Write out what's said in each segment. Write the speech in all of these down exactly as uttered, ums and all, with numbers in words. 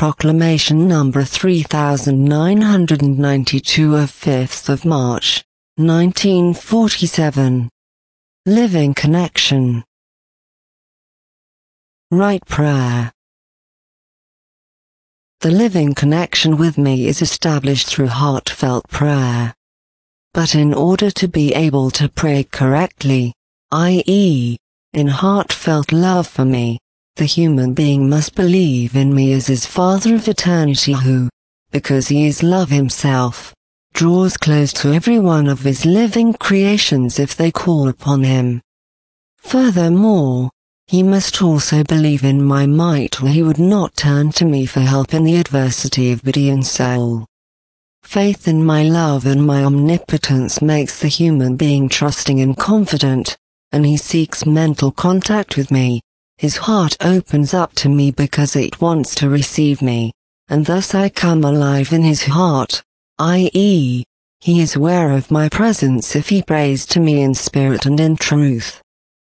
Proclamation number three thousand nine hundred ninety-two of fifth of March, nineteen forty-seven. Living Connection. Right prayer. The living connection with me is established through heartfelt prayer. But in order to be able to pray correctly, that is, in heartfelt love for me, the human being must believe in me as his Father of eternity who, because he is love himself, draws close to every one of his living creations if they call upon him. Furthermore, he must also believe in my might or he would not turn to me for help in the adversity of body and soul. Faith in my love and my omnipotence makes the human being trusting and confident, and he seeks mental contact with me. His heart opens up to me because it wants to receive me, and thus I come alive in his heart, that is, he is aware of my presence if he prays to me in spirit and in truth.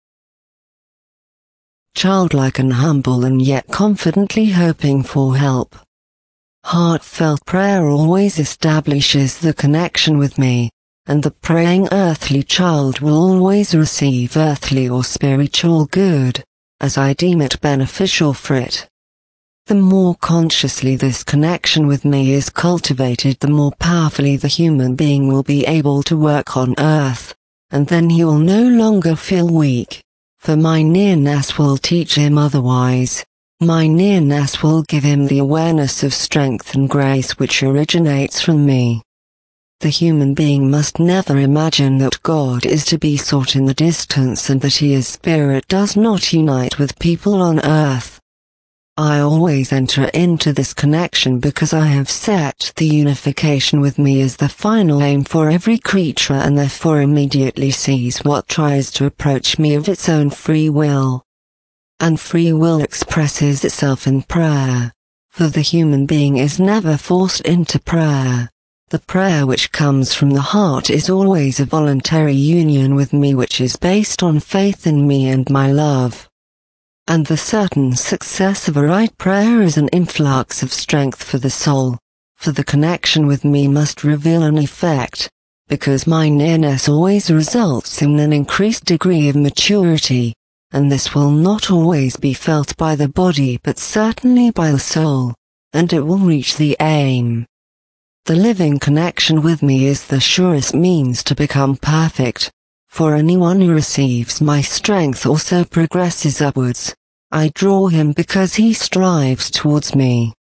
Childlike and humble and yet confidently hoping for help. Heartfelt prayer always establishes the connection with me, and the praying earthly child will always receive earthly or spiritual good, as I deem it beneficial for it. The more consciously this connection with me is cultivated, the more powerfully the human being will be able to work on earth, and then he will no longer feel weak, for my nearness will teach him otherwise. My nearness will give him the awareness of strength and grace which originates from me. The human being must never imagine that God is to be sought in the distance and that he as spirit does not unite with people on earth. I always enter into this connection because I have set the unification with me as the final aim for every creature and therefore immediately seize what tries to approach me of its own free will. And free will expresses itself in prayer, for the human being is never forced into prayer. The prayer which comes from the heart is always a voluntary union with me which is based on faith in me and my love. And the certain success of a right prayer is an influx of strength for the soul, for the connection with me must reveal an effect, because my nearness always results in an increased degree of maturity, and this will not always be felt by the body but certainly by the soul, and it will reach the aim. The living connection with me is the surest means to become perfect, for anyone who receives my strength also progresses upwards. I draw him because he strives towards me.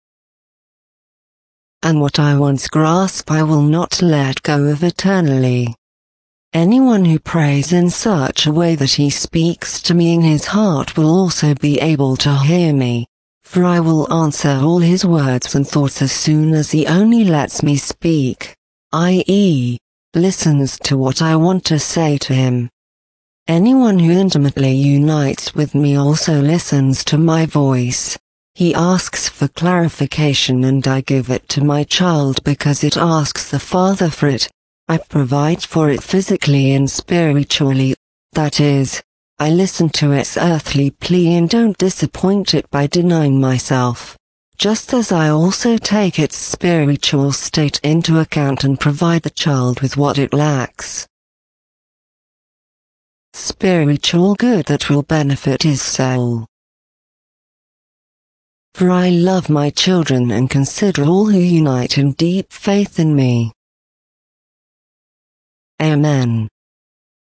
And what I once grasp I will not let go of eternally. Anyone who prays in such a way that he speaks to me in his heart will also be able to hear me, for I will answer all his words and thoughts as soon as he only lets me speak, that is, listens to what I want to say to him. Anyone who intimately unites with me also listens to my voice. He asks for clarification and I give it to my child because it asks the Father for it. I provide for it physically and spiritually, that is, I listen to its earthly plea and don't disappoint it by denying myself, just as I also take its spiritual state into account and provide the child with what it lacks. Spiritual good that will benefit his soul. For I love my children and consider all who unite in deep faith in me. Amen.